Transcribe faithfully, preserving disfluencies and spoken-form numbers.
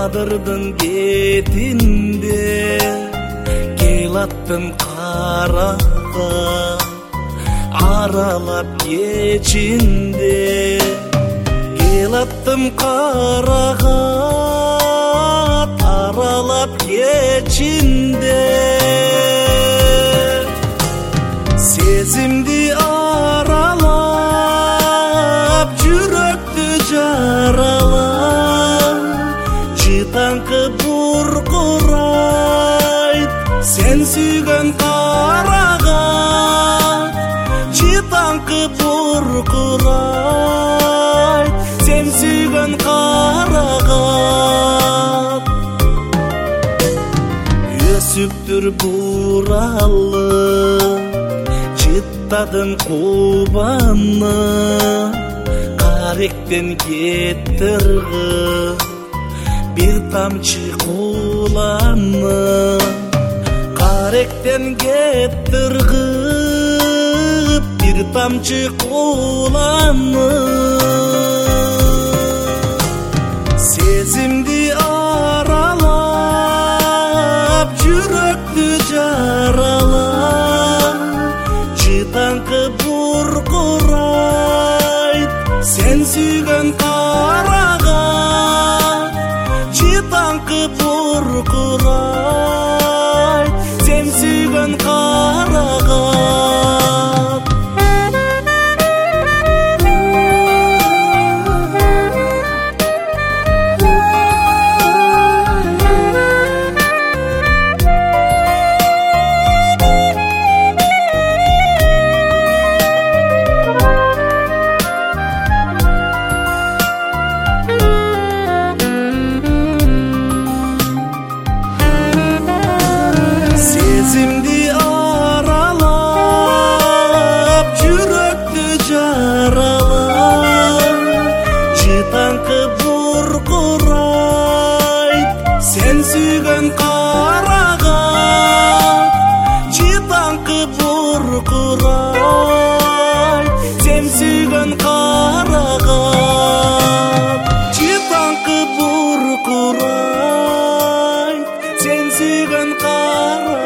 адырдын кетинде келаттым карага аралап кечинде келаттым карага аралап кечинде сезимди аралап жүрөктү жаралап жытаңкы буркурайт сен сүйгөн карага жытаңкы буркурайт сен сүйгөн карага өсүптүр буралы жыттадым кубаны каректен кеттирги бир тамчы кууланы каректен кеттиргип бир тамчы кууланы сезимди аралап жүрөктү жаралап жытаңкы буркурайт сен сүйгөн карага жытаңкы буркурайт сен сүйгөн карага сезимди аралап жүрөктү жаралап жытаңкы буркурайт сен сүйгөн карага жытаңкы буркурайт сен сүйгөн карага жытаңкы буркурайт сен сүйгөн карага